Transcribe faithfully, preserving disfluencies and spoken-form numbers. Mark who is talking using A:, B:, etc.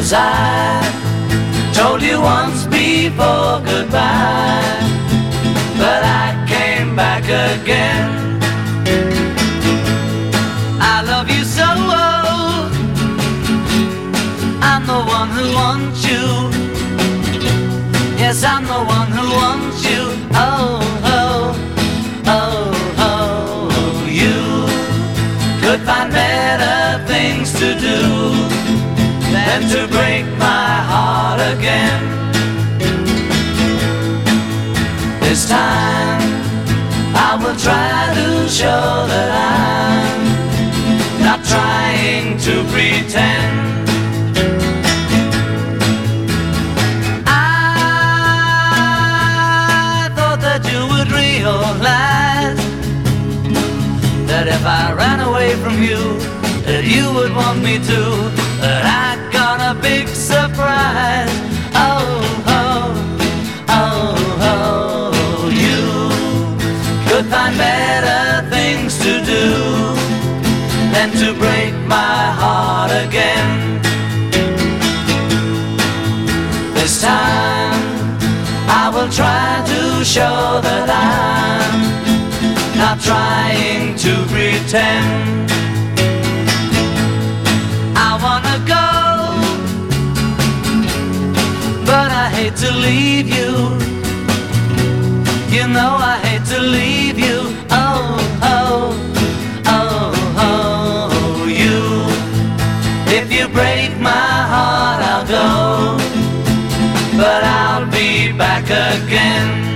A: 'Cause I told you once before goodbye, but I came back again. I love you so, I'm the one who wants you. Yes, I'm the one who wants you. Oh, oh, oh, oh. You could find better things to do than to break my heart again. This time I will try to show that I'm not trying to pretend. I thought that you would realize that if I ran away from you, that you would want me to. But I got a big surprise. Oh, oh, oh, oh. You could find better things to do than to break my heart again. This time I will try to show that I'm not trying to pretend. I wanna go, but I hate to leave you. You know I hate to leave you. Oh, oh, oh, oh. You, if you break my heart, I'll go, but I'll be back again.